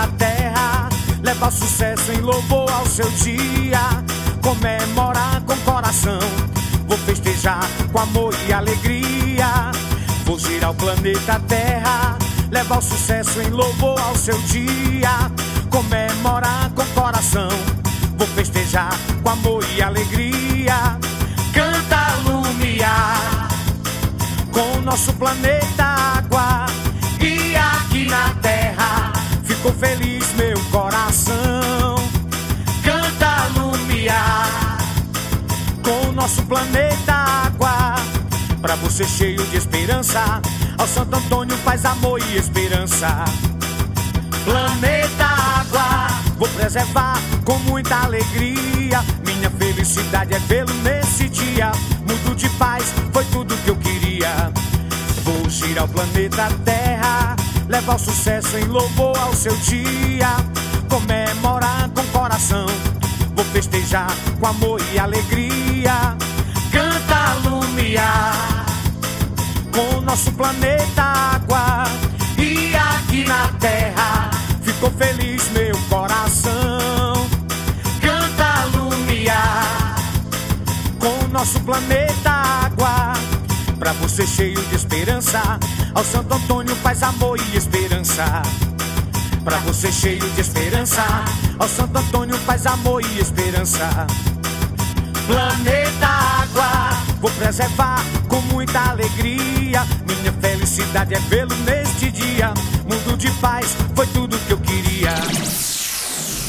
planeta Terra, leva sucesso em louvor ao seu dia. Comemorar com coração, vou festejar com amor e alegria. Vou girar o planeta Terra, levar o sucesso em louvor ao seu dia. Comemorar com coração, vou festejar com amor e alegria. Canta, Lumiar, com o nosso planeta Água. E aqui na Terra ficou feliz meu coração. Canta, Lumiar, com o nosso planeta Água. Pra você cheio de esperança, ao Santo Antônio paz, amor e esperança. Planeta Água, vou preservar com muita alegria. Minha felicidade é vê-lo nesse dia. Mundo de paz foi tudo que eu queria. Vou girar o planeta Terra, levar o sucesso em louvor ao seu dia. Comemorar com coração, vou festejar com amor e alegria. Canta, Lumiar, com o nosso planeta Água. E aqui na Terra ficou feliz meu coração. Canta, Lumiar, com o nosso planeta Água. Pra você cheio de esperança, ao Santo Antônio paz, amor e esperança. Pra você cheio de esperança, ao Santo Antônio paz, amor e esperança. Planeta Água, vou preservar com muita alegria. Minha felicidade é vê-lo neste dia. Mundo de paz foi tudo que eu queria.